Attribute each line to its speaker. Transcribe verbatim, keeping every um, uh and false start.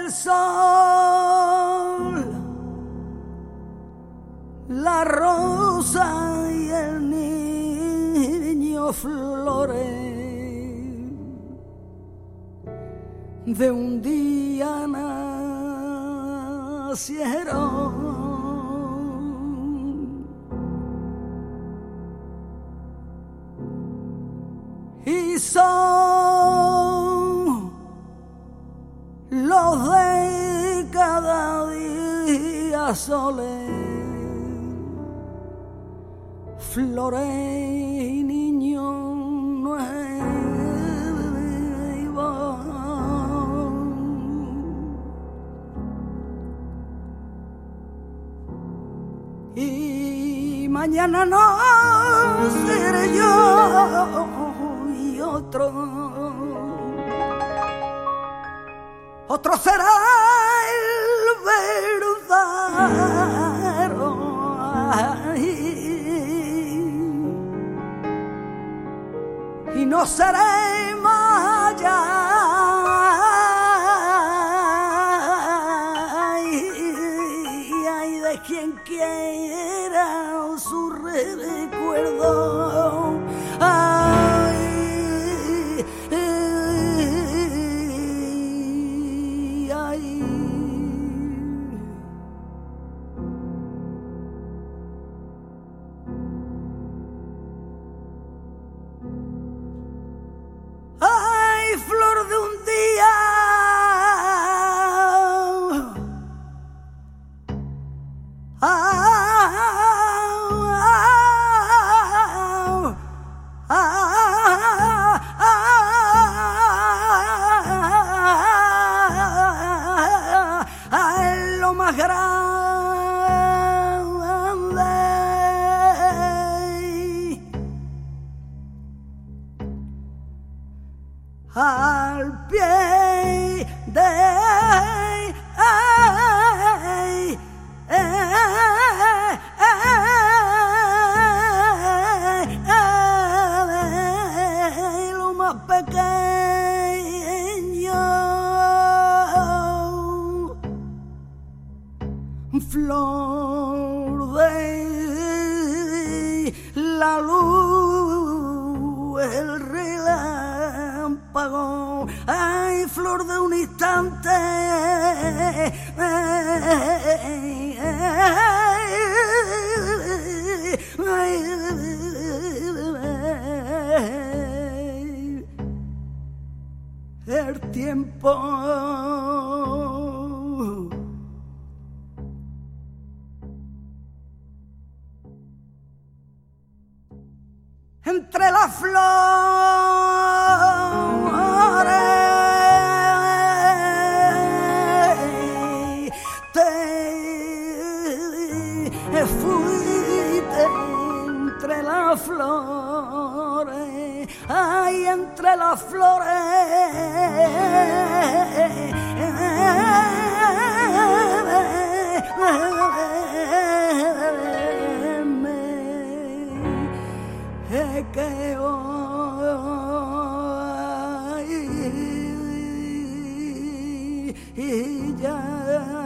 Speaker 1: el sol, la rosa y el niño flores de un día nacieron. Y son los de cada día soles, flores y niños nuevos. Y mañana no seré yo y otro, otro será el verdadero. Ay, y no seré más allá. Ay, ay, de quien quiera su recuerdo. Ay, ay, ay. Ay, flor de un día, ay, lo más grande, al pie de ay, lo más pequeño, flor de la luz, el relámpago, ay, flor de un instante, ay, ay, el tiempo entre las flores te fuiste, entre las flores, ay, entre las flores que hoy ya